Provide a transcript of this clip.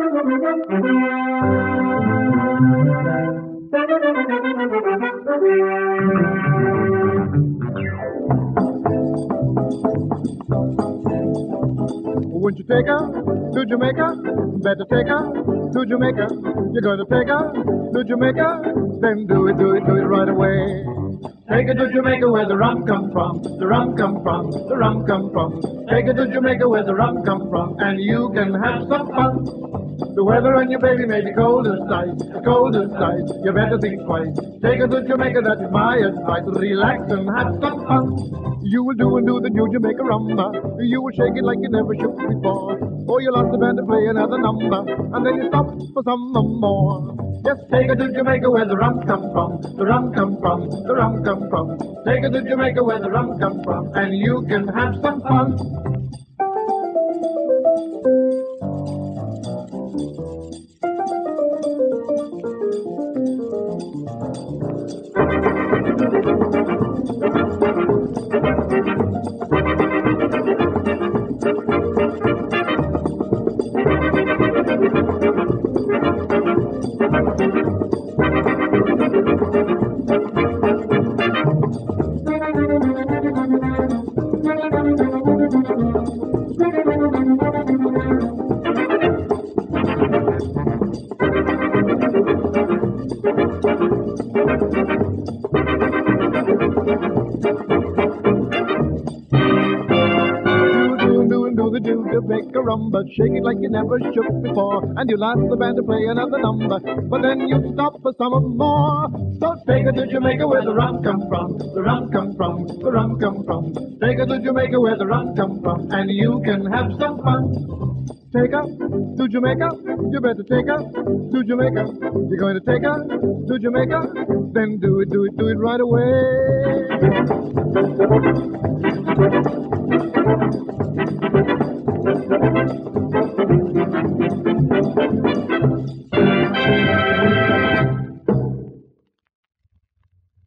Won't you take her to Jamaica? Better take her to Jamaica. You're gonna take her to Jamaica, then do it right away. Take her to Jamaica where the rum come from, the rum come from, the rum come from. Take her to Jamaica where the rum come from, and you can have some fun. The weather on your baby may be cold as ice, cold as ice. You better think twice. Take her to Jamaica, that is my advice. Relax and have some fun. You will do and do the new Jamaica rumba. You will shake it like you never shook before. Or you'll ask the band to play another number, and then you stop for some more. Just take her to Jamaica where the rum come from, the rum come from, the rum come from. Take her to Jamaica where the rum come from, and you can have some fun. Jamaica rumba, shake it like you never shook before, and you'll ask the band to play another number, but then you stop for some more. So take her to Jamaica where the rum come from, the rum come from, the rum come from. Take her to Jamaica where the rum come from, and you can have some fun. Take her to Jamaica, you better take her to Jamaica. You're going to take her to Jamaica, then do it right away.